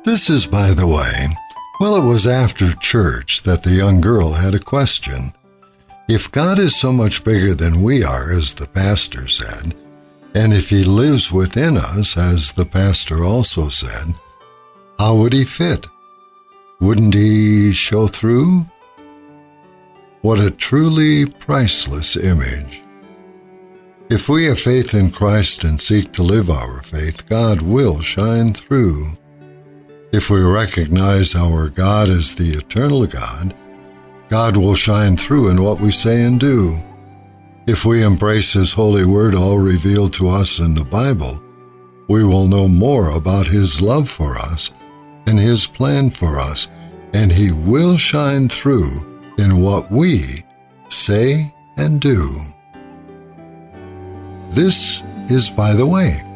This is by the way. Well, it was after church that the young girl had a question. If God is so much bigger than we are, as the pastor said, and if he lives within us, as the pastor also said, how would he fit? Wouldn't he show through? What a truly priceless image. If we have faith in Christ and seek to live our faith, God will shine through. If we recognize our God as the eternal God, God will shine through in what we say and do. If we embrace His holy word, all revealed to us in the Bible, we will know more about His love for us and His plan for us, and He will shine through in what we say and do. This is By the Way.